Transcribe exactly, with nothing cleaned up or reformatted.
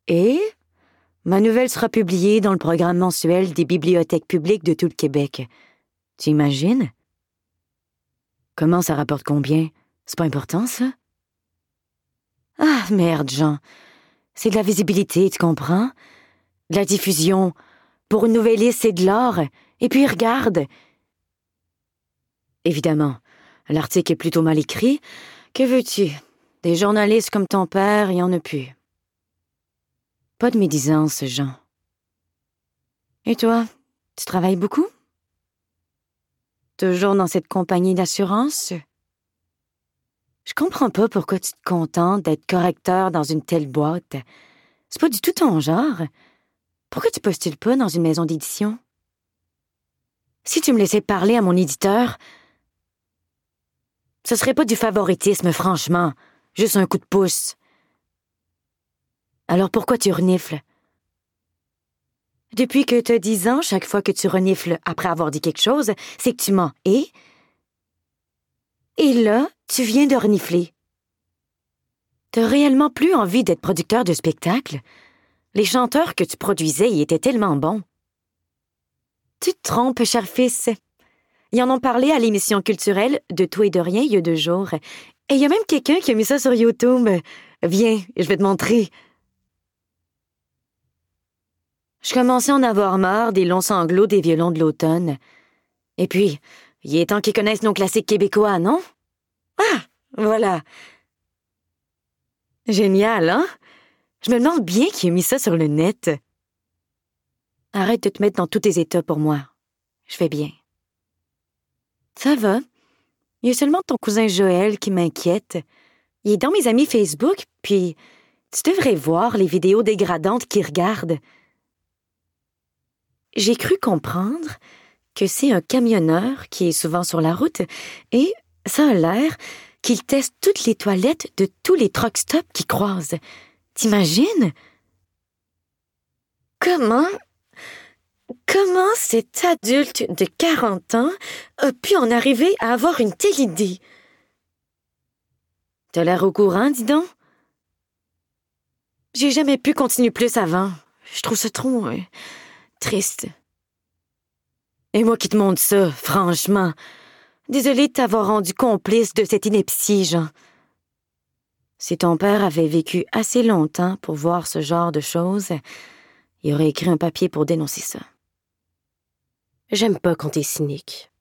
Et ma nouvelle sera publiée dans le programme mensuel des bibliothèques publiques de tout le Québec. Tu imagines? Comment ça rapporte combien? C'est pas important, ça? Ah, merde, Jean. C'est de la visibilité, tu comprends? De la diffusion. Pour une nouvelliste, c'est de l'or. Et puis, regarde. Évidemment, l'article est plutôt mal écrit. Que veux-tu? Des journalistes comme ton père, il y en a plus. Pas de médisance, Jean. Et toi, tu travailles beaucoup? Toujours dans cette compagnie d'assurance? Je comprends pas pourquoi tu te contentes d'être correcteur dans une telle boîte. C'est pas du tout ton genre. Pourquoi tu postules pas dans une maison d'édition? Si tu me laissais parler à mon éditeur, ce serait pas du favoritisme, franchement. Juste un coup de pouce. Alors pourquoi tu renifles? Depuis que t'as dix ans, chaque fois que tu renifles après avoir dit quelque chose, c'est que tu mens. Et? Et là, tu viens de renifler. T'as réellement plus envie d'être producteur de spectacle? Les chanteurs que tu produisais y étaient tellement bons. Tu te trompes, cher fils. Ils en ont parlé à l'émission culturelle de Tout et de rien il y a deux jours. Et il y a même quelqu'un qui a mis ça sur YouTube. Viens, je vais te montrer. Je commençais à en avoir marre des longs sanglots des violons de l'automne. Et puis, il est temps qu'ils connaissent nos classiques québécois, non? Ah, voilà. Génial, hein? Je me demande bien qui a mis ça sur le net. Arrête de te mettre dans tous tes états pour moi. Je vais bien. Ça va. Il y a seulement ton cousin Joël qui m'inquiète. Il est dans mes amis Facebook, puis tu devrais voir les vidéos dégradantes qu'il regarde. J'ai cru comprendre que c'est un camionneur qui est souvent sur la route et ça a l'air qu'il teste toutes les toilettes de tous les truck-stops qu'il croise. T'imagines? Comment... Comment cet adulte de quarante ans a pu en arriver à avoir une telle idée? T'as l'air au courant, dis donc? J'ai jamais pu continuer plus avant. Je trouve ça trop... Euh, triste. Et moi qui te montre ça, franchement. Désolée de t'avoir rendu complice de cette ineptie, Jean. Si ton père avait vécu assez longtemps pour voir ce genre de choses, il aurait écrit un papier pour dénoncer ça. J'aime pas quand t'es cynique.